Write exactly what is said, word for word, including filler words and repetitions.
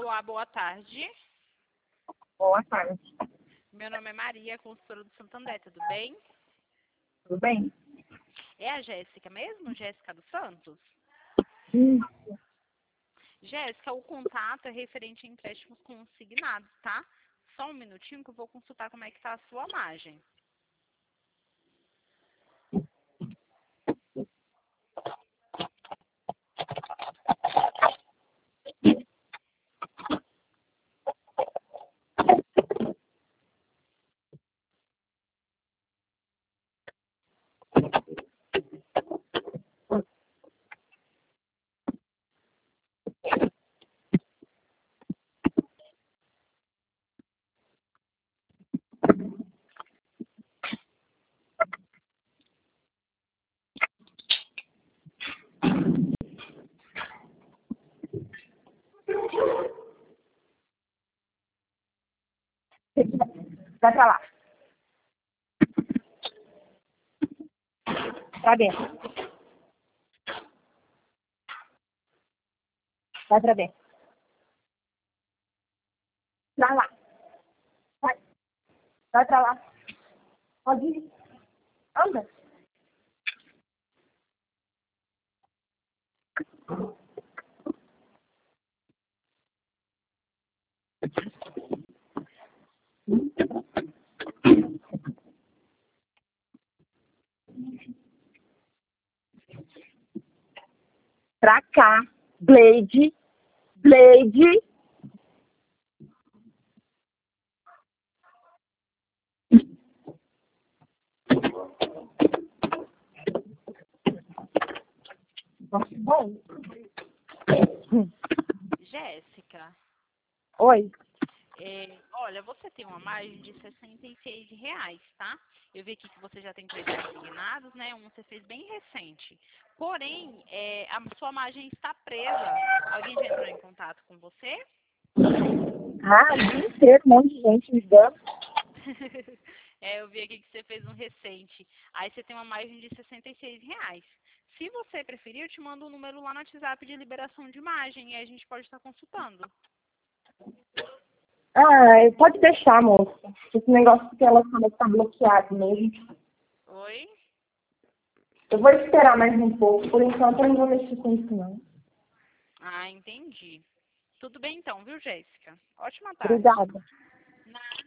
Olá, boa tarde. Boa tarde. Meu nome é Maria, consultora do Santander, tudo bem? Tudo bem? É a Jéssica mesmo? Jéssica dos Santos? Hum. Jéssica, o contato é referente a empréstimos consignados, tá? Só um minutinho que eu vou consultar como é que tá a sua margem. Vai pra lá. Pra dentro. Vai pra dentro. Pra lá. Vai. Vai pra lá. Pode ir. Anda. Pra cá. Blade. Blade. Bom. Jéssica, Oi. é, olha, você tem uma margem de sessenta e seis reais, tá? Eu vi aqui que você já tem três consignados, né? Um você fez bem recente. Porém, é, a sua margem está presa. Alguém já entrou em contato com você? Ah, o dia inteiro, um monte de gente me dando. É, eu vi aqui que você fez um recente. Aí você tem uma margem de sessenta e seis reais. Se você preferir, eu te mando um número lá no WhatsApp de liberação de margem e a gente pode estar consultando. Ah, pode deixar, moça. Esse negócio que ela fala que tá bloqueado mesmo. Oi? Eu vou esperar mais um pouco. Por enquanto eu não vou mexer com isso, não. Ah, entendi. Tudo bem então, viu, Jéssica? Ótima tarde. Obrigada. Na